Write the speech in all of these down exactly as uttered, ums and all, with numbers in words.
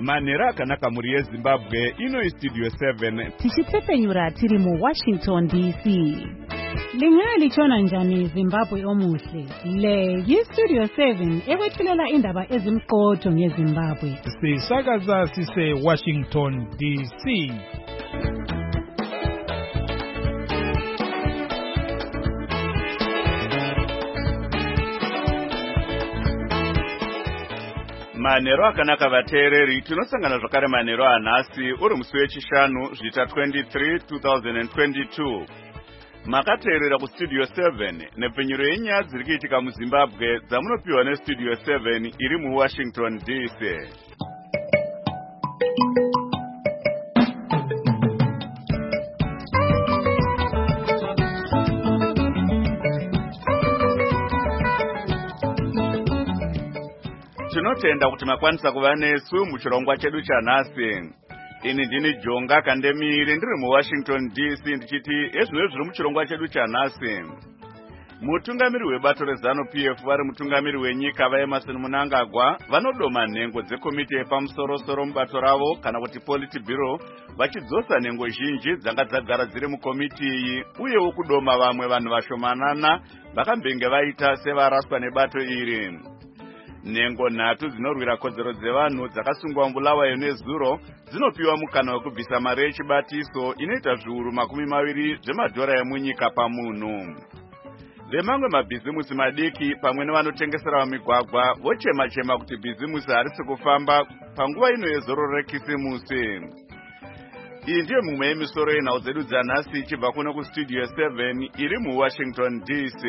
Manera akanaka muri yeZimbabwe ino Studio seven. Tichitepenyura tiri mu Washington D C. Lingali chona njani Zimbabwe omuhle. Le yi Studio seven ekwethulela indaba ezimqotho ngeZimbabwe. Sisakaza sise Washington D C. Manero akanaka vateereri tinosangana zvakare manero anhasi uri musi wechishanu zvita twenty-three two thousand twenty-two. Makateerera kustudio seven nepfenyuro yenyaya dziri kuitika muZimbabwe dzamunopiwa nestudio seven iri muWashington D C. Tinotenda kuti makwanisa kuva nesu muchirongwa chedu chanhasi. Ini ndini Jonga Kandemiri ndiri muWashington D C ndichiti ezvino zviri muchirongwa chedu chanhasi. Mutungamiri webato reZanu-P F vari mutungamiri wenyika vaEmmerson Mnangagwa vanodoma nhengo dzekomiti yepamusoro-soro mubato ravo kana kuti Politburo vachidzosa nhengo zhinji dzanga dzagara dziri mukomiti iyi uyewo kudoma vamwe vanhu vashomanana vakambenge vaita sevaraswa nebato iri. Nhengo nhatu dzinorwira kodzero dzevanhu dzakasungwa muBulawayo neZuro dzinopiwa mukana wekubvisa mari yechibatiso inoita zviuru makumi maviri zvemadhora emunyika pamunhu. Vemamwe mabhizimusi madiki pamwe nevanotengesera vamigwagwa vochema-chema kuti bhizimusi harisi kufamba panguva ino yezororo rekisimusi. Iyi ndiyo mumwe yemisoro yenhau dzedu dzanhasi ichibva kuno kustudio seven iri muWashington D C.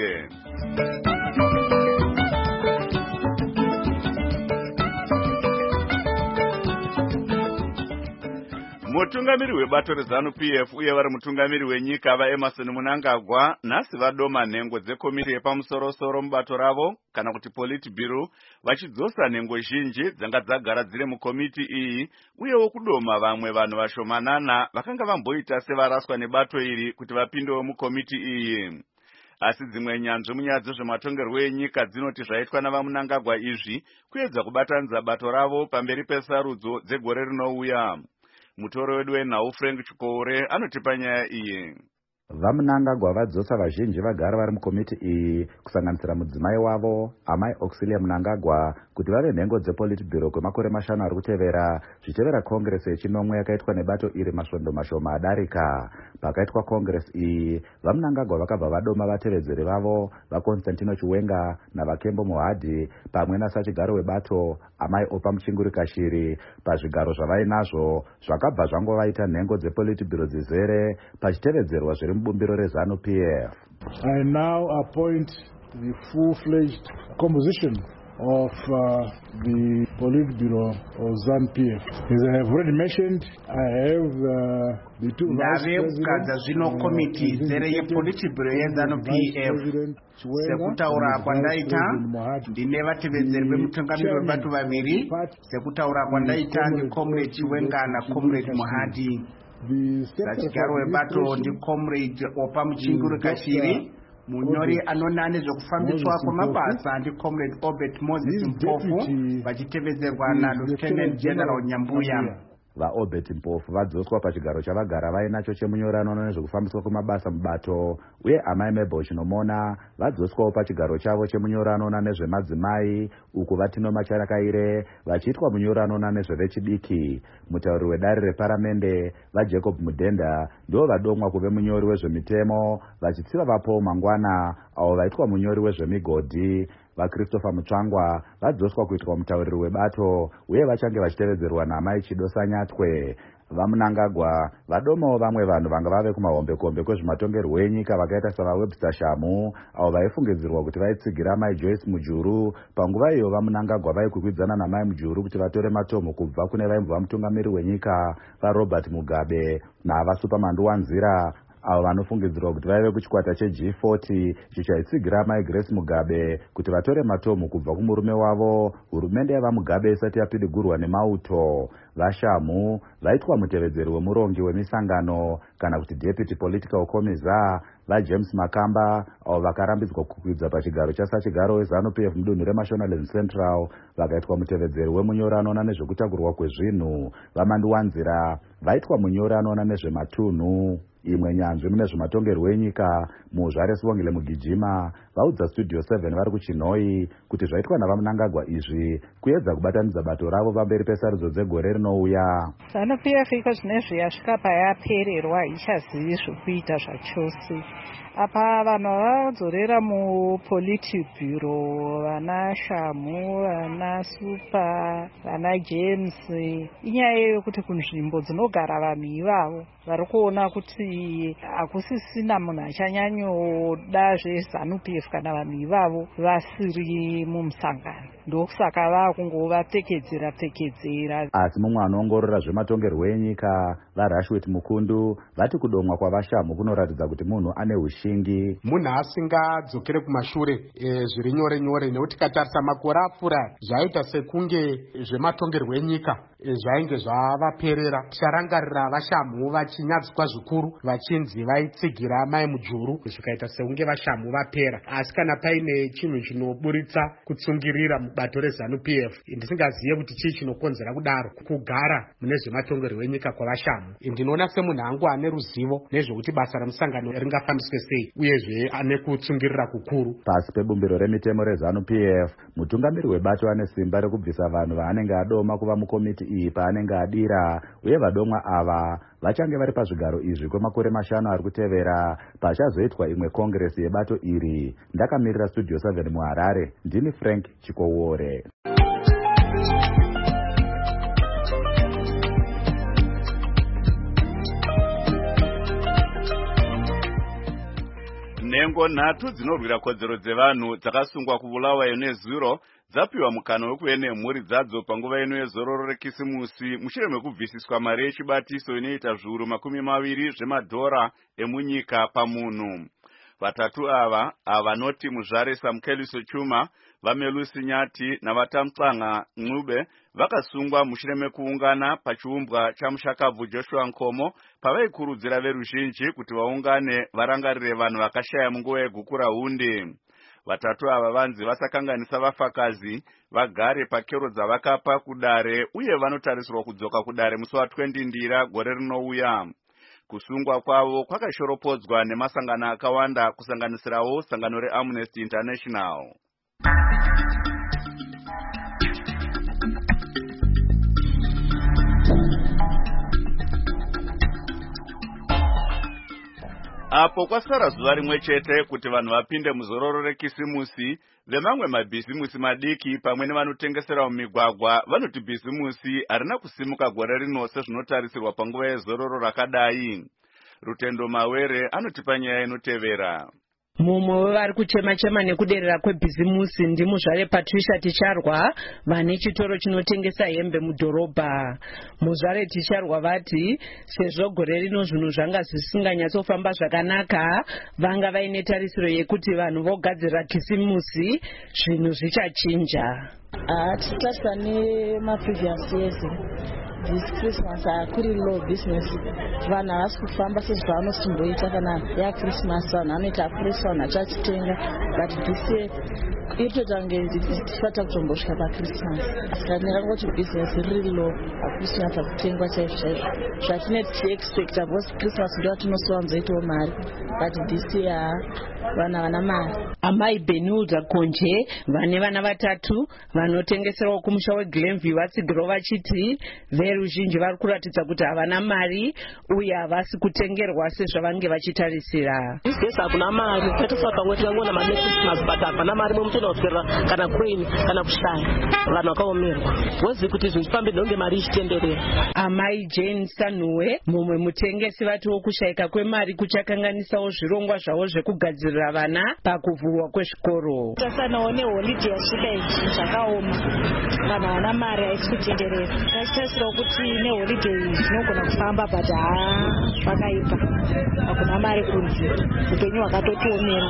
Mutungamiri webato reZanu-P F uye vari mutungamiri wenyika vaEmmerson Mnangagwa nhasi vadoma nhengo dzekomiti yepamusoro-soro mubato ravo kana kuti Politburo vachidzosa nhengo zhinji dzanga dzagara dziri mukomiti iyi uyewo kudoma vamwe vanhu vashomanana vakanga vamboita sevaraswa nebato iri kuti vapindewo mukomiti iyi. Asi dzimwe nyanzvi munyaya dzezvematongerwo enyika dzinoti zvaitwa navaMnangagwa izvi kuedza kubatanidza bato ravo pamberi pesarudzo dzegore rinouya. Mutoro wedu wenhau Frank Chikore anotipa nyaya iyi. VaMnangagwa vadzosa vazhinji vagara vari mukomiti iyi kusanganisira mudzimai wavo Amai Auxilia Mnangagwa kuti vave nhengo dzePolitburo kwemakore mashanu ari kutevera zvichitevera kongresi yechinomwe yakaitwa nebato iri masvondo mashoma adarika. Pakaitwa kongresi iyi vaMnangagwa vakabva vadoma vatevedzeri vavo vaConstantino Chiwenga navaKembo Mohadhi pamwe nasachigaro webato Amai Opa Muchinguri Kashiri pazvigaro zvavainazvo zvakabva zvangovaita nhengo dzePolitburo dzizere pachitevedzerwa zviri mubumbiro reZanu-P F. I now appoint the full-fledged composition of uh, the Politburo of ZANU-P F. As I have already mentioned, I have uh, the two vice presidents. Zvino komiti zere yePolitburo yeZANU-P F sekutaura kwandaita ndine vatevedzeri vemutungamiri webato vaviri sekutaura kwandaita ndi Comrade Chiwenga na Comrade Mohadhi. Sachigaro webato ndi Comrade Opa Muchinguri Kashiri. Munyori anona nezvekufambiswa kwamabasa ndi Comrade Obert Moses Mpofu vachitevezerwa na Lieutenant General Nyambuya. VaObert Mpofu vadzoswa pachigaro chavagara vainacho chemunyori anoona nezvekufambiswa kwamabasa mubato uye Amai Mabel Chinomona vadzoswawo pachigaro chavo chemunyori anoona nezvemadzimai uku Vatino Macharakaire vachiitwa munyori anoona nezvevechidiki. Mutauri wedare reparamende vaJacob Mudhenda ndivo vadomwa kuve munyori wezvemitemo vachitsiva vaPaul Mangwana avo vaitwa munyori wezvemigodhi. VaChristopher Mutsvangwa vadzoswa kuitwa mutauriri webato uye vachange vachitevedzerwa naMai Chidosa Nyatwe. VaMnangagwa vadomawo vamwe vanhu vanga vave kumahombekombe kwezvematongerwo enyika vakaita savaWebster Shamu avo vaifungidzirwa kuti vaitsigira Mai Joyce Mujuru. Panguva iyo vaMnangagwa vaikwikwidza naMai Mujuru kuti vatore matomo kubva kune vaimbova mutungamiri wenyika vaRobert Mugabe navaSuperman Wanzira avo vanofungidzirwa kuti vaive kuchikwata cheG forty chichaitsigira Mai Grace Mugabe kuti vatore matomo kubva kumurume wavo hurumende yavaMugabe isati yapidigurwa nemauto. VaShamu vaitwa mutevedzeri wemurongi wemisangano kana kuti Deputy Political Commissar vaJames Makamba avo vakarambidzwa kukwidza pachigaro chasachigaro weZANU-P F mudunhu reMashonaland Central vakaitwa mutevedzeri wemunyori anoona nezvekutakurwa kwezvinhu. vaManduwanzira vaitwa munyori anoona nezvematunhu. Imwe nyanzvi mune zvematongerwo enyika muZvare Sibongile Mugijima vaudza Studio seven vari kuChinhoyi kuti zvaitwa navaMnangagwa izvi kuedza kubatanidza bato ravo pamberi pesarudzo dzegore rinouya. ZANU-P F iko zvinezvi yasvika payapererwa haichazivi zvokuita zvachose. Apa vanhu vadzorera muPolitburo, vana Shamu, vana Super, vana James. Inyaya yekuti kunzvimbo dzinogara vanhu ivavo vari kuona kuti hakusisina munhu achanyanyoda zveZANU-P F kana vanhu ivavo vasiri mumusangano. Ndokusaka vakungovapfekedzera pfekedzera. Asi mumwe anoongorora zvematongerwo enyika vaRashwet Mukundu vati kudomwa kwavashamu kunoratidza kuti munhu ane ushingi. Munhu asingadzokere kumashure e, zviri nyore nyore nekuti tikatarisa makore apfuura zvaita sekunge zvematongerwo enyika e, zvainge zvavaperera. Ticharangarira vashamu vachinyadziswa zvikuru vachinzi vaitsigira mai mujuru zvikaita sekunge vashamu vapera. Asi kana paine chinhu chinoburitsa kutsungirira mubato reZANU-P F ndisingazive kuti chii chinokonzera kudaro kugara mune zvematongerwo enyika kwavashamu. Ndinoona semunhu angu ane ruzivo nezvekuti basa remusangano ringafambiswe sei uyezve ane kutsungirira kukuru. Pasi pebumbiro remitemo reZANU-P F mutungamiri webato ane simba rekubvisa vanhu vaanenge adoma kuva mukomiti iyi paanenge adira, uye vadomwa ava vachange vari pazvigaro izvi kwemakore mashanu ari kutevera pachazoitwa imwe kongresi yebato iri. Ndakamirira Studio seven muHarare, ndini Frank Chikowore. Nhengo nhatu dzinorwira kodzero dzevanhu dzakasungwa kubulawayo nezuro dzapiwa mukana wekuve nemhuri dzadzo panguva ino yezororo rekisimusi mushure mekubvisiswa mari yechibatiso inoita zviuru makumi maviri zvemadhora emunyika pamunhu. Vatatu ava avanoti muZvare Samkeliso Chuma, vaMelusi Nyati navaTamtsanga Ncube vakasungwa mushure mekuungana pachiumbwa chamushakabvu Joshua Nkomo pavaikurudzira veruzhinji kuti vaungane varangarire vanhu vakashaya munguva yegukura hundi. Vatatu ava vanzi vasakanganisa vafakazi vagare pakero dzavakapa kudare uye vanotarisirwa kudzoka kudare musi wa20 Ndira gore rinouya. Kusungwa kwavo kwakashoropodzwa nemasangano akawanda kusanganisirawo sangano reAmnesty International. Apo kwasara zuva rimwe chete kuti vanhu vapinde muzororo rekisimusi, vemamwe mabhizimusi madiki pamwe nevanotengesera mumigwagwa vanoti bhizimusi harina kusimuka gore rino sezvinotarisirwa panguva yezororo rakadai. Rutendo Mawere anoti panyaya inotevera. Mumwe wevari kuchema-chema nekuderera kwebhizimusi ndimuZvare Patricia Ticharwa vane chitoro chinotengesa hembe mudhorobha. muZvare Ticharwa vati sezvo gore rino zvinhu zvanga zvisinganyatsofamba zvakanaka, vanga vaine tarisiro yekuti vanhu vogadzira kisimusi zvinhu zvichachinja. Tichitarisa nemaprevious years this Christmas hakuri low business, vanhu havasi kufamba sezvavanosimboita kana yaChristmas, vanhu vanoita apurisa vanhu vachachitenga, but this year itoita kunge tifata kutombosvika paChristmas. Saka ndingangoti business riri low, hakusina pakutengwa chaizvo chaizvo zvatinenge tichiexpecta because Christmas ndo vatinosowanzoitawo mari, but this year vanhu havana mari. Amai Benilda Konje vane vana vatatu vanotengeserawo kumusha weGlenview vatsigirawo vachiti veruzhinji vari kuratidza kuti havana mari uye havasi kutengerwa sezvavange vachitarisira. Isibhesi hakuna mari, kwatofa pamwe tingangoona mari neChristmas but hapana mari momutoenda kuswera kana Queen kana kushaya, vanhu vakaomerwa. Wozivi kuti zvinhu zvifambe ndonge mari ichitenderera. Amai Jane Sanuwe mumwe mutengesi vatiwo kushayika kwemari kuchakanganisawo zvirongwa zvavo zvekugadzirira vana pakuvhurwa kwezvikoro. Tasanawo neholiday yasvika izvi zvakaoma, vanhu havana mari haisi kutenderera. Tachitarisirawo kuti neholiday zvinogona kufamba but haa vakaipa, hakuna mari kunzi, upenyu hwakatotiomera.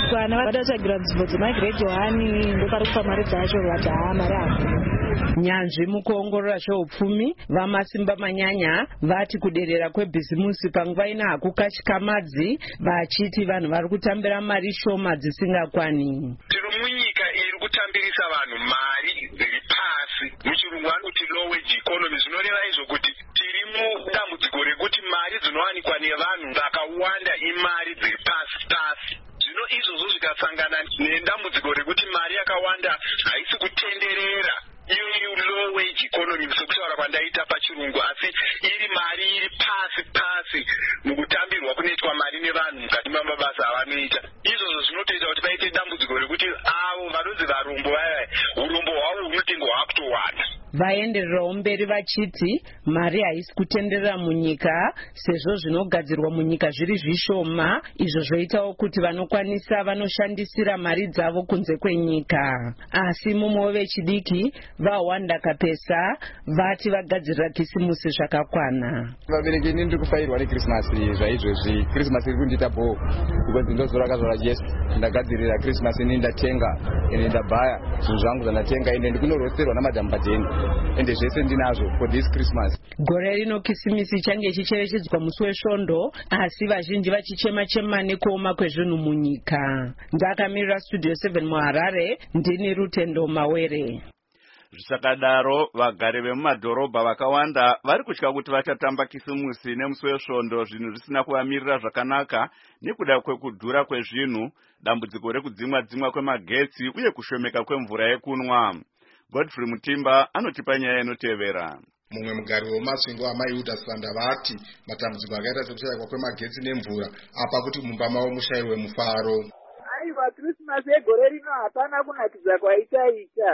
vana vadatsvagira nzvimbo dzemagiredhi wani ndopari kupa mari dzacho vati haa mari hakuna. Nyanzvi mukuongorora zveupfumi vamasimba manyanya vati kuderera kwebhizimusi panguva ina hakukashikamadzi vachiti vanhu vari kutambira mari shoma dzisingakwani. Tiri munyika iri kutambirisa vanhu mari dziri pasi, muchirungu vanoti low wage economy, zvinoreva izvo kuti tiri mudambudziko rekuti mari dzinowanikwa nevanhu vakawanda imari dziri pasi pasi. Zvino izvozvo zvikasangana nedambudziko rekuti mari yakawanda haisi kutenderera iyo low wage economy sekutaura kwandaita pachirungu, asi iri mari iri pasi pasi mukutambirwa kunoitwa mari nevanhu mukati memabasa avanoita. Izvozvo zvinotoita kuti paite dambudziko rekuti avo vanonzi varombo vaya urombo hwavo hunotenge hwakutowanda. Vaendererawo mberi vachiti mari haisi kutenderera munyika sezvo zvinogadzirwa munyika zviri zvishoma, izvo zvoitawo kuti vanokwanisa vanoshandisira mari dzavo kunze kwenyika. Asi mumwe vechidiki vaWanda Kapesa vati vagadzirira kisimusi zvakakwana. Vabereki ini ndiri kufairwa neKrisimasi zvaizvozvi. Krisimasi iri kundiita bho because ndozora kazora Jesu. Ndagadzirira Krisimasi ini ndatenga ende ndabhaya zvinhu zvangu zvandatenga ende ndikunoroserwa namadhamu padeni ende zvese ndinazvo for this Christmas. Gore rino kisimisi change chicherechedzwa musi wesvondo, asi vazhinji vachichema chema nekuoma kwezvinhu munyika. Ndakamirira Studio seven muHarare, ndini Rutendo Mawere. Zvisakadaro vagari vemumadhorobha vakawanda vari kutya kuti vachatamba kisimusi nemusi wesvondo zvinhu zvisina kuvamirira zvakanaka nekuda kwekudhura kwezvinhu, dambudziko rekudzimwa dzimwa kwemagetsi uye kushomeka kwemvura yekunwa. Godfrey Mutimba anotipa nyaya inotevera. Mumwe mugari wemasvingo amaiuta sanda vati matambudziko akaita sekushayikwa kwemagetsi nemvura apa kuti mumba mavo mushayirwe mufaro. Aiwa, Krismasi yegore rino hapana kunakidza kwaitaita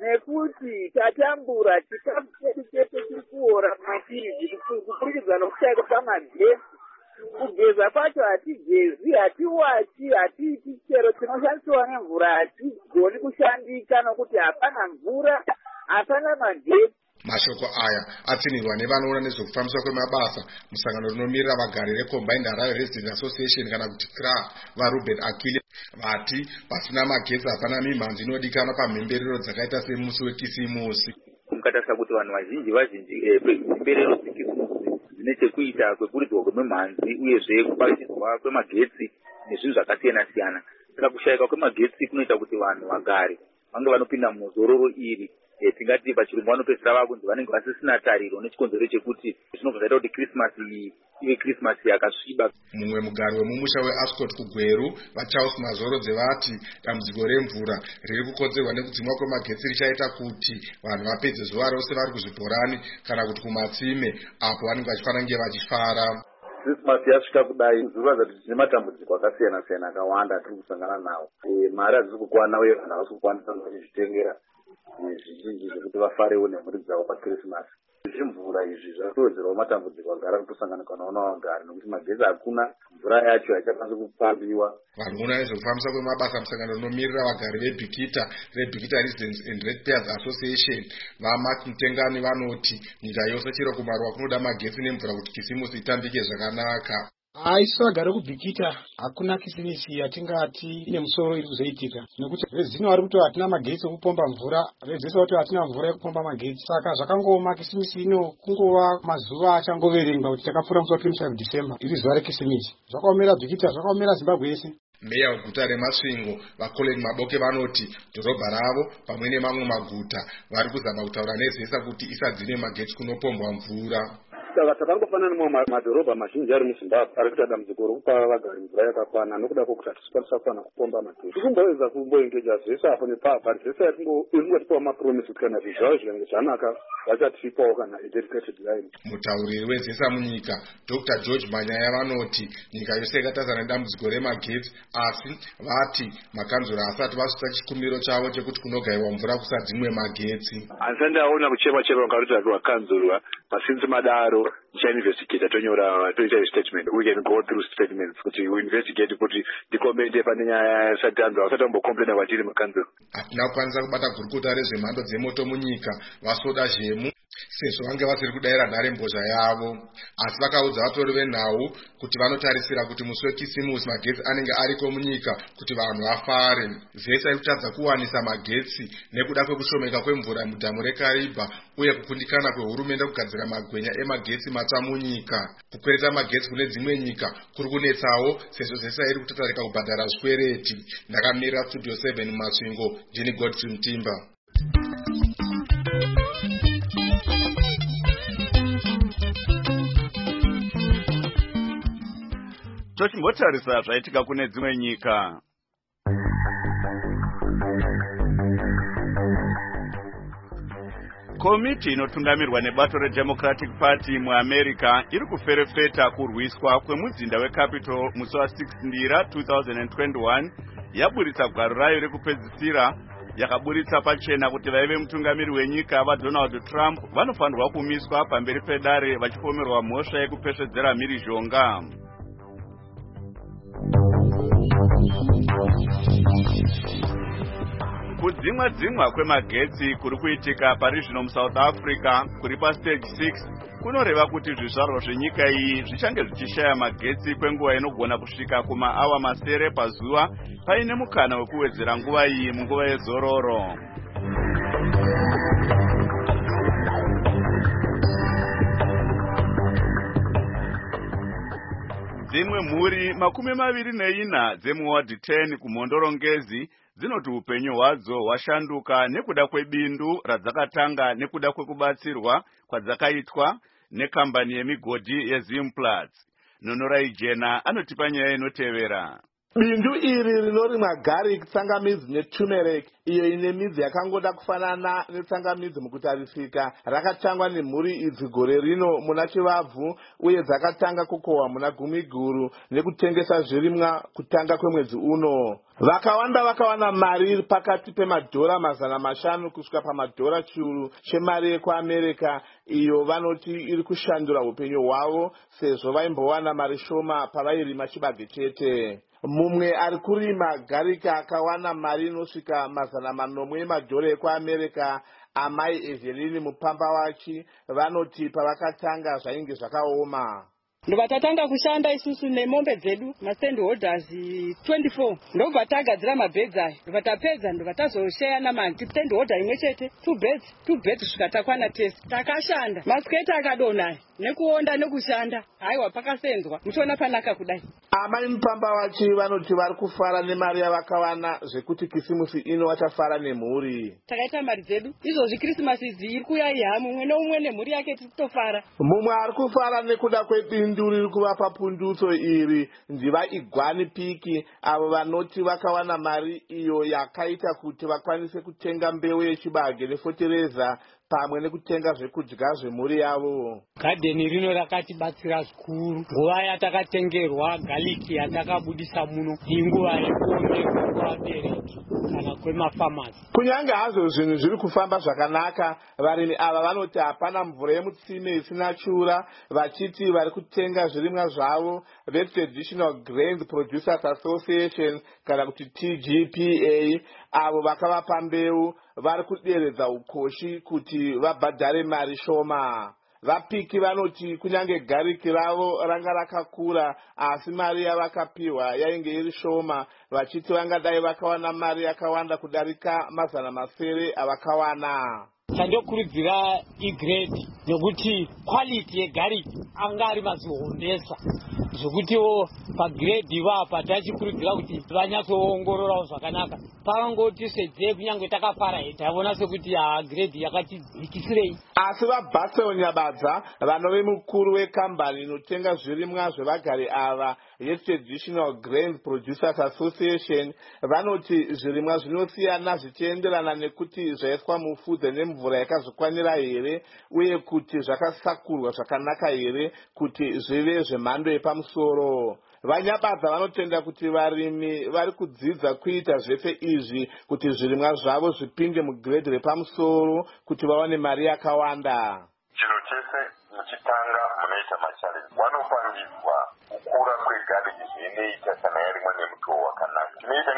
nekuti tatambura chikafu chedu chese chiri kuora mumativi kupurikidza nokushayikwa kwamagetsi. Kugeza kwacho hatigezi, hatiwati, hatiiti chero tinoshandisiwa nemvura hatigoni kushandika nokuti hapana mvura, hapana magetsi. Mashoko aya atsinirwa nevanoona nezvekufambiswa kwemabasa musangano rinomirira vagari reCombined Harare Residents Association kana kuti C R A vaRuben Akile vati pasina magetsi hapana mimhanzi inodikanwa pamhemberero dzakaita semusi wekisimusi. Mukatarisa kuti vanhu vazhinji vazhinji pemhemberero dzekisimusi dzine chekuita kwekuridzwa kwemimhanzi uyezve kubachidzwa kwemagetsi nezvinhu zvakasiyana siyana. Saka kushayika kwemagetsi kunoita kuti vanhu vagari vange vanopinda muzororo iri. Tingati pachirungu vanopedzera vakunzi vanenge vasisina tariro nechikonzero chekuti zvinobva zvaita kuti Christmas ive Christmas yakasviba. Mumwe mugari wemumusha weAscot kuGweru vaCharles Mazorodze vati dambudziko remvura riri kukonzerwa nekudzimwa kwemagetsi richaita kuti vanhu vapedze zuva rose vari kuzvibhorani kana kuti kumatsime apo vanenge vachifanira vachifara. Christmas yasvika kudai zviroratidza kuti tine matambudziko akasiyana siyana akawanda atiri kusangana nawo. Mari hadzisi kukwana uye vanhu havasi kukwanisa vachizvitengera zvizhinji zvekuti vafarewo nemhuri dzavo paKrismasi. Zvimvura izvi zvatowedzerawo matambudziko agara kutosangana nawo navagari nokuti magetsi hakuna, mvura yacho haichakwanisi kupambiwa. Vanoona nezvekufambisa kwemabasa musangano rinomirira vagari veBikita reBikita Residents and Ratepayers Association vaMark Mutengani vanoti nyika yose chero kumaruwa kunoda magetsi nemvura kuti kisimusi itambike zvakanaka. Aisu vagari kuBikita hakuna kisimisi yatingati ine musoro iri kuzoitika nekuti vezino vari kuti hatina magetsi ekupomba mvura, vezese kuti hatina mvura yekupomba magetsi. Saka zvakangoma kisimisi ino kungova mazuva achangoverengwa kuti takapfuura musi wa twenty-five December iri zuva rekisimisi. Zvakaomera Bikita, zvakaomera Zimbabwe yese. Meya weguta reMasvingo vaColin Maboke vanoti dhorobha ravo pamwe nemamwe maguta vari kuzama kutaura nezesa kuti isadzine magetsi kunopombwa mvura. Saka takangofanana nemamwe madhorobha mazhinji ari muZimbabwe ari kuita dambudziko rokupa vagari mvura yakakwana nokuda kwokuti hatisikwanisa kufana kupomba magetsi. Tikumboedza kumboengeja zvese apo nepapa zvese yatingotipawo mapromisi kuti kana zvizvavo zvinenge zvanaka vachatipawo kana dedicated line. Mutauriri wezesa munyika Doctor George Manyaya vanoti nyika yose yakatazana nedambudziko remagetsi asi vati makanzura asati vasvitsa chikumbiro chavo chekuti kunogaiwa mvura kusadzimwe magetsi. Handisati ndaona kuchema chema kwakarutarirwa kanzurwa pasinzi madaro tichainvestigate tonyora toita statement. We can go through statements kuti we investigate kuti tikomende pane nyaya yasati anzwa vasati vambocomplaina vatiri makanzura. Hatina kukwanisa kubata gurukota rezvemhando dzemoto munyika Vasoda Zvemu sezvo vange vasiri kudayira nharembozha yavo, asi vakaudza vatori venhau kuti vanotarisira kuti musi wekisimusi magetsi anenge ariko munyika kuti vanhu vafare. Zesa iri kutadza kuwanisa magetsi nekuda kwekushomeka kwemvura mudhamu reKariba uye kukundikana kwehurumende kugadzira magwenya emagetsi matsva munyika. Kukwereta magetsi kune dzimwe nyika kuri kunetsawo sezvo Zesa iri kutatarika kubhadhara zvikwereti. Ndakamirira Studio seven Masvingo, Jini Godfrey Mtimba. Tochimbotarisa zvaitika kune dzimwe nyika. Komiti inotungamirwa nebato reDemocratic Party muAmerica iri kuferefeta kurwiswa kwemudzinda weCapitol musi wa-six Ndira two thousand twenty-one yaburitsa gwaro rayo rekupedzisira yakaburitsa pachena kuti vaive mutungamiri wenyika vaDonald Trump vanofanirwa kumiswa pamberi pedare vachipomerwa mhosva yekupesvedzera mhirizhonga. Kudzimwa dzimwa kwemagetsi kuri kuitika parizvino muSouth Africa kuri pastage six kunoreva kuti zvizvarwa zvenyika iyi zvichange zvichishaya magetsi kwenguva inogona kusvika kumaawa masere pazuva paine mukana wekuwedzera nguva iyi munguva yezororo. Dzimwe mhuri makumi maviri neina dzemuward ten kumhondorongezi dzinoti upenyu hwadzo hwashanduka nekuda kwebindu radzakatanga nekuda kwekubatsirwa kwadzakaitwa nekambani yemigodhi yeZimplats. Nonorai Jena anotipa nyaya inotevera. Bindu iri rinorimwa garlic, tsangamidzi neturmeric iyo ine midzi yakangoda kufanana netsangamidzi mukutarisika rakatangwa nemhuri idzi gore rino muna chivabvu uye dzakatanga kukohwa muna gumi guru nekutengesa zvirimwa kutanga kwemwedzi uno. Vakawanda vakawana mari pakati pemadhora mazana mashanu kusvika pamadhora chiuru chemari yekuAmerica iyo vanoti iri kushandura upenyu hwavo sezvo vaimbowana mari shoma pavairima chibage chete. Mumwe ari kurima garika akawana mari inosvika mazana manomwe emadhora ekuAmerica. Amai Evelyn mupamba wachi vanoti pavakatanga zvainge zvakaoma. Ndobva tatanga kushanda isusu nemombe dzedu mastandholders twenty-four ndobva tagadzira mabeds aya ndobva tapedza ndobva tazosheya namastandholder imwe chete two beds two beds kusvika takwana test takashanda masiketi akadonaya nekuonda nekushanda haiwa pakasenzwa muchiona panaka kudai. Amai mupamba wachi vanoti vari kufara nemari yavakawana zvekuti kisimusi ino vachafara nemhuri. Takaita mari dzedu izvozvi Krismasi idzi iri kuya iha mumwe neumwe nemhuri yake tiri kutofara. Mumwe ari kufara nekuda kwebindu riri kuvapa pundutso iri ndiva Igwani Piki avo vanoti vakawana mari iyo yakaita kuti vakwanise kutenga mbeu yechibage nefotereza pamwe nekutenga zvekudya zvemhuri yavo. Gadheni rino rakatibatsira zvikuru. Nguva yatakatengerwa galiki yatakabudisa muno inguva yekuongerwa kwabereki kana kwemafamasi. Kunyange hazvo zvinhu zviri kufamba zvakanaka, varimi ava vanoti hapana mvura yemutsime isina chura, vachiti vari kutenga zvirimwa zvavo veTraditional Grains Producers Association kana kuti T G P A avo vakavapa mbeu vari kuderedza ukoshi kuti vabhadhare mari shoma. Vapiki vanoti kunyange gariki ravo ranga rakakura asi mari yavakapiwa yainge iri shoma, vachiti vangadai vakawana mari yakawanda kudarika mazana masere avakawana. Tandokurudzira igrade nekuti quality yegarlic anga ari mazihomesa zvokutiwo pagrade ivapa tachikurudzira kuti vanyatsoongororawo zvakanaka. Pavangoti sedze kunyange takafara taona sekuti grade yakatidzikisirei. Asi vaBasel Nyabadza vanove mukuru wekambani inotenga zvirimwa zvevagari ava yeTraditional Grains Producers Association vanoti zvirimwa zvinosiyana zvichienderana nekuti zvaiswa mufudze nemvura yakazvikwanira here uye kuti zvakasakurwa zvakanaka here kuti zvive zvemhando yepamusoro. Vanyabadza vanotenda kuti varimi vari kudzidza kuita zvese izvi kuti zvirimwa zvavo zvipinde mugredhi repamusoro kuti vawane mari yakawanda. Chiro chese muchitanga munoita machalenji vanopangidzwa kukura kwegariki zvinoita kana yarimwa nemutowo wakanaka. Chinoita ngechekuti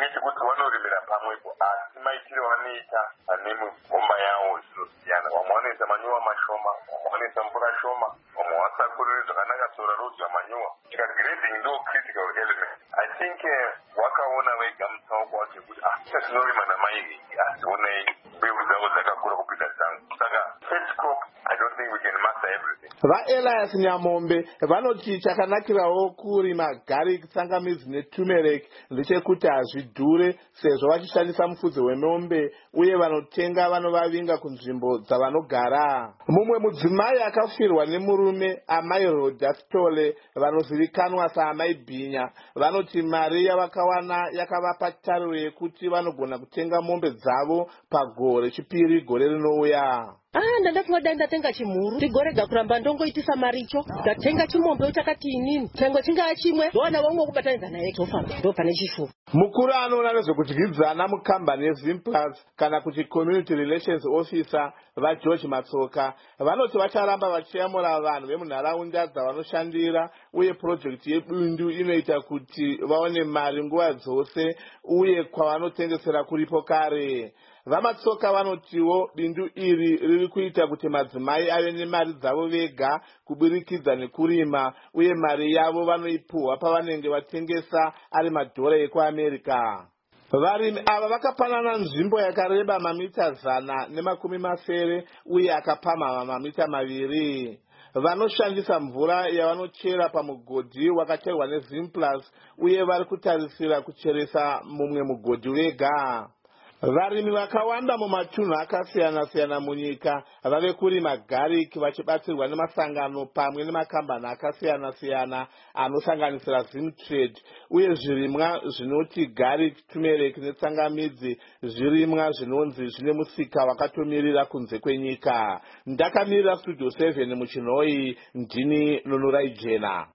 vanorimira pamwepo asi maitiro vanoita ane migomba yawo zvinosiyana. Vamwe vanoisa manyuwa mashoma, vamwe vanoisa mvura shoma, vamwe vasakuriri zvakanaka sora rodzwa manyuwa. Tika grading ndo critical element. I think wakaona vega mutsauko wacho kuti ah tinorima namaini asi onei mbeu dzavo dzakakura kupinda dzangu. Saka first crop I don't think we can master everything. VaElias Nyamombe vanoti chakanakirawo kurima garlic, tsangamidzi neturmeric ndechekuti hazvidhure sezvo vachishandisa mufudzi wemombe uye vanotenga vanovavinga kunzvimbo dzavanogara. Mumwe mudzimai akafirwa nemurume, amai Rhoda Stole, vanozivikanwa saamai Bhinya, vanoti mari yavakawana yakavapa tariro yekuti vanogona kutenga mombe dzavo pagore chipiri gore rinouya. Ah, ndandafunga dai ndatenga chimhuru ndigorega kuramba ndongoitisa maricho ndatenga chimombe utakati inini chengwe chingaa chimwe ndoona vamwe kubatanidza naye tofamba ndo pane chishuva. Mukuru anoona nezvekudyidzana mukambani yeZimplus kana kuti Community Relations Officer vaGeorge Matsoka vanoti vacharamba vachiyamura vanhu vemunharaunda dzavanoshandira uye project yebindu inoita kuti vaone mari nguva dzose uye kwavanotengesera kuripo kare. VaMatsoka vanotiwo bindu iri riri kuita kuti madzimai ave nemari dzavo vega kuburikidza nekurima uye mari yavo vanoipuhwa pavanenge vatengesa ari madhora ekuAmerica. Varimi ava vakapanana nzvimbo yakareba mamita zana nemakumi masere uye akapamhama mamita maviri. Vanoshandisa mvura yavanochera pamugodhi wakacherwa neZimplus uye vari kutarisira kucheresa mumwe mugodhi wega. Varimi vakawanda mumatunhu akasiyana siyana munyika vave kurima garlic vachibatsirwa nemasangano pamwe nemakambani akasiyana siyana anosanganisira Zimtrade uye zvirimwa zvinoti garlic, turmeric netsangamidzi zvirimwa zvinonzi zvine musika wakatomirira kunze kwenyika. Ndakamirira Studio seven muchinhoi ndini Nunurai Jena.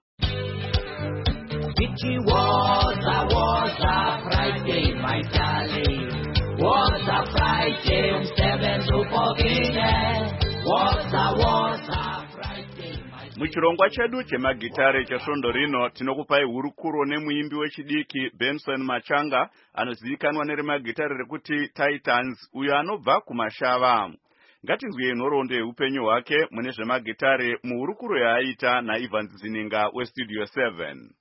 It was a was a Friday, my darling. Was a Friday, seven to fourteen. Was a was a Friday. Muchirongwa chedu chemagitare chesvondo rino tinokupai hurukuro nemuimbi wechidiki Benson Machanga anozivikanwa nerimagitare rekuti Titans uyo anobva kumashava. Ngatinzwe nhoroondo yeupenyu hwake mune zvemagitare muhurukuro yaaita naIvan Zininga weStudio seven.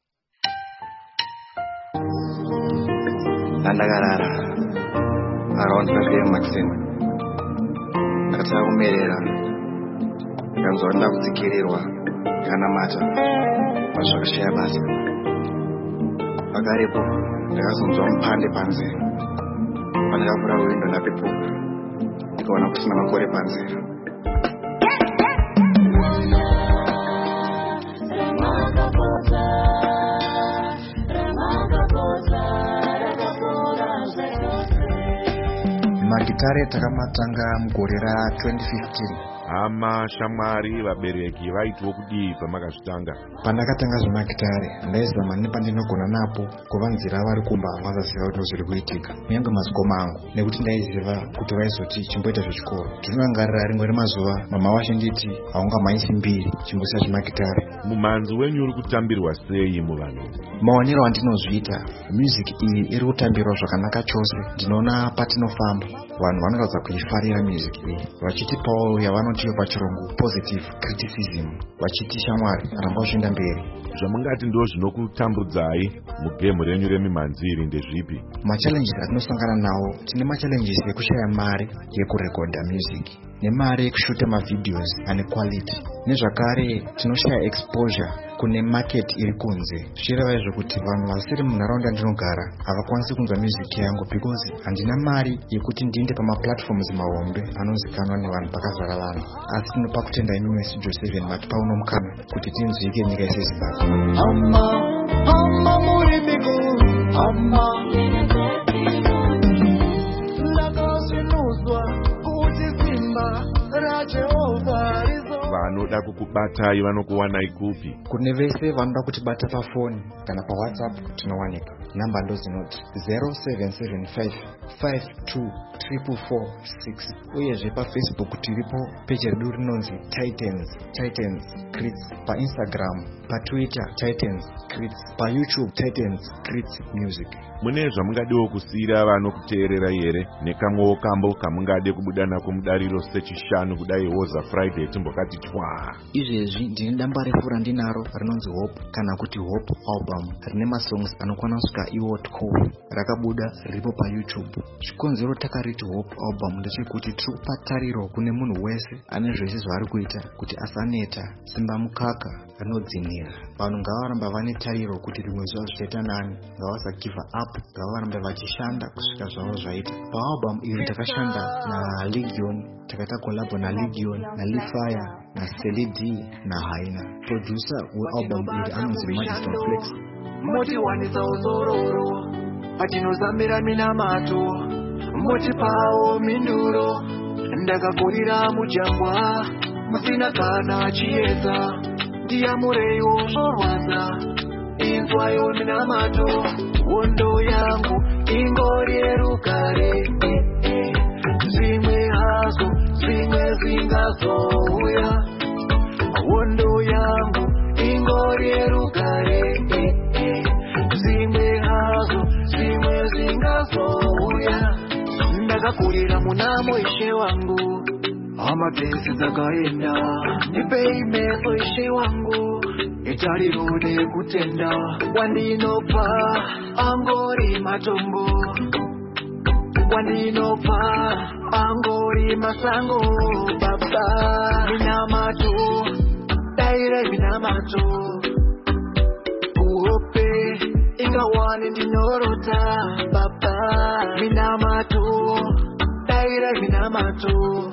Andagarara around five a m Maxine ndakataka kumerera ndanzwa nda kudzikirirwa kana mata pazvakashaya basa pakarepo ndakazonzwa mupande panze pandakavhura windo ndapepuka ndikaona kusina makore panze. Magitare takamatanga mugore ra twenty fifteen. Hama shamwari vabereki vaitiwo kudii pamakazvitanga? Pandakatanga zvemagitare ndaizama nepandinogona napo kuva nzira vari kumba vasaziva kuti zviri kuitika kunyange mazikoma angu nekuti ndaiziva kuti vaizoti chimboita zvechikoro. Ndinorangarira rimwe remazuva mama washe nditi haungamaisi mbiri chimboisa zvemagitare. Mumanzi wenyu uri kutambirwa sei muvanhu? Maonero andinozviita music iyi iri kutambirwa zvakanaka chose. Ndinoona patinofamba vanhu vanoratidza kuifarira music iyi vachitipawo yavanoti pachirungu positive criticism vachiti shamwari ramba uchienda mberi. Zvamungati ndo zvinokutambudzai mugemu renyu remimanziri ndezvipi? Machallenges atinosangana nawo tine machallenges ekushaya mari yekurekodha music nemari yekushuta mavideos ane quality nezvakare tinoshaya exposure kune market iri kunze. Zvichireva izvo kuti vanhu vasiri munharaunda ndinogara havakwanisi kunzwa music yangu because handina mari yekuti ndiende pamaplatforms mahombe anozikanwa nevanhu pakazara vanhu. Asi tinopa kutenda imi Studio seven matipa uno mukana kuti tinzwike nyika yese Zimbabwe. Amma, amma muri mikuru, amma ndakasunuzwa kuti simba raJehovha rizo. Vanoda kukubatai vanokuwanai kupi? Kune vese vanoda kutibata pafoni kana paWhatsApp tinowanika. namba ndo dzinoti zero seven seven five five two triple four six. Uyezve pafacebook tiripo peji redu rinonzi Titans Titans Crits, paInstagram, patwitter Titans Crits, paYouTube Titans Crits Music. Mune zvamungadiwo kusiyira vanokuteerera here nekamwewo kambo kamungade kubuda nako mudariro sechishanu kudai Woza Friday timbokati twa. Izvezvi ndine damba refu randinaro rinonzi Hope kana kuti Hope album rine masongs anokwana kusvika iwot rakabuda riripo paYouTube. Chikonzero takariti Hope album ndechekuti tiri kupa tariro kune munhu wese ane zvese zvaari kuita kuti asaneta simba mukaka rinodzinira. Vanhu ngavaramba vane tariro kuti rimwe zuva zvichaita nani, ngavasa give up, ngavarambe vachishanda kusvika zvavo zvaita. Paalbum iri takashanda na Legion, takaita collab na Legion, na Lifire, na Steli D, na Haina. Producer wealbum iri anonzi Magiston Flex. Moti wanisa uzororo atinozamira minamato, moti pawo minduro ndakakurira mujangwa musina kana chiedza, ndiyamureyo zvorwadza inzwayo minamato, hondo yangu ingori yerukare, zvimwe hazo zvimwe zvingazouya, hondo yangu ingori yerukare, zvimwe hazo zvimwe zvingazouya. Ndakakurira munamo ishe wangu, amapesi dzakaenda, ndipei meso ishe wangu, itariro nekutenda, wandinopa angori matombo, wandinopa angori masango, baba minamato, daire minamato, uhope ingawani ndinorota, baba minamato, daire minamato,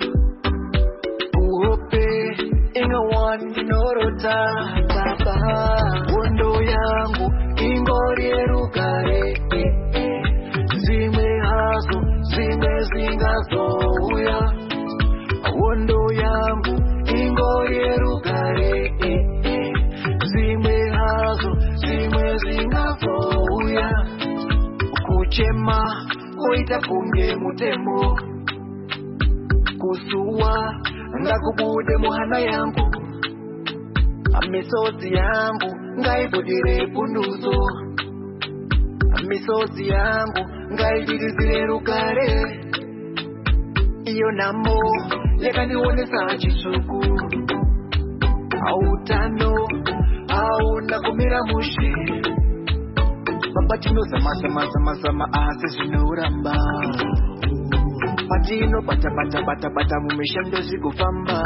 uhope ingawani ndinorota, baba hondo yangu ingori yerukare, zvimwe hazo zvimwe zvingazouya, hondo yangu ingori yerukare, zvimwe hazo zvimwe zvingazouya. Kuchema koita kunge mutemo, kusuwa ngakubude muhana yangu, misozi yangu ngaibudire punduso, misozi yangu ngaidirizire rukare, iyo namo yakandionesa chisuku, autano auna kumira mushi, baba tinozama zama zama zama asi zvinoramba, patino bata bata bata bata mumishando zvikufamba,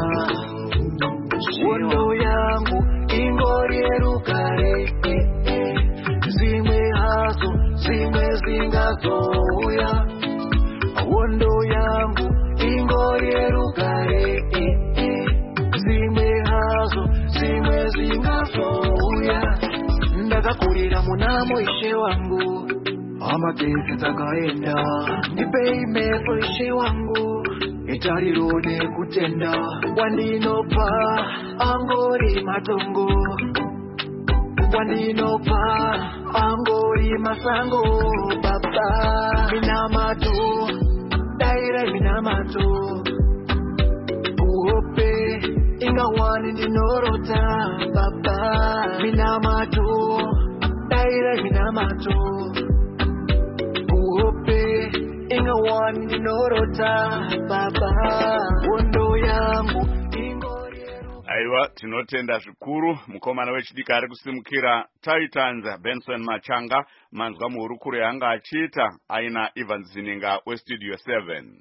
hondo yangu ingori yerukare, zvimwe hazo zvimwe zvingazouya, hondo yangu ingori yerukare, zvimwe hazo zvimwe zvingazouya. Ndakakurira munamo ishe wangu, amapesi dzakaenda, ndipei meso ishe wangu, itariro nekutenda, wandinopa angori matongo, wandinopa angori masango, baba minamato, daire minamato, uhope ingawani ndinorota, baba minamato, daire minamato, uhope ingawani ndinorota, baba hondo yangu ingori. Aiwa, tinotenda zvikuru mukomana wechidiki ari kusimukira Titans Benson Machanga, manzwa muhurukuro yanga achiita aina Ivan Zininga weStudio seven.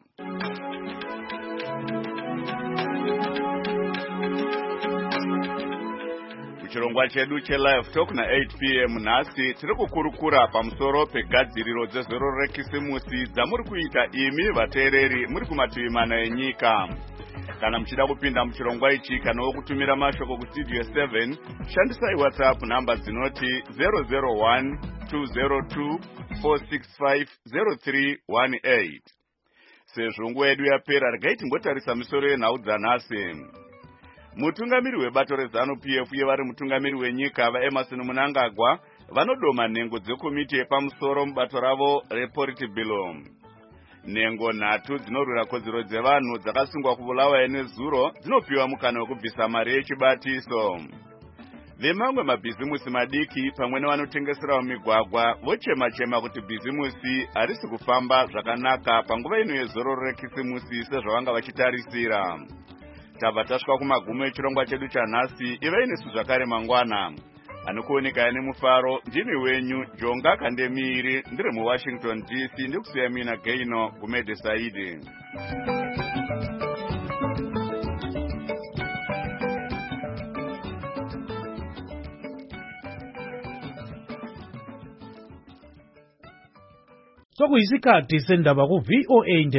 Chirongwa chedu che-Live Talk na eight p m nhasi tiri kukurukura pamusoro pegadziriro dzezoro rekisimusi dzamuri kuita imi vateereri muri kumativi mana enyika. Kana muchida kupinda muchirongwa ichi kana kutumira mashoko kuStudio seven, shandisai WhatsApp namba dzinoti zero zero one two zero two four six five zero three one eight. Sezvo nguva yedu yapera, regai tingotarisa misoro yenhau dzanhasi. Mutungamiri webato reZanu P F yevari mutungamiri wenyika vaEmerson Mnangagwa vanodoma nhengo dzekomiti yepamusoro mubato ravo repolitibilo. Nhengo nhatu dzinorwira kodzero dzevanhu dzakasungwa kubulawayo nezuro dzinopiwa mukana wekubvisa mari yechibatiso. Vemamwe mabhizimusi madiki pamwe nevanotengeserawo migwagwa vochema-chema kuti bhizimusi harisi kufamba zvakanaka panguva ino yezororo rekisimusi sezvavanga vachitarisira. Tabva tasvika kumagumo echirongwa chedu chanhasi. Ivai nesu zvakare mangwana. Anokuoneka nemufaro ndini wenyu Jonga Kandemiri, ndiri muWashington D C, ndikusiya mina Gaino Gumede Saidi. Sokuyisikhathi sendaba ku V O A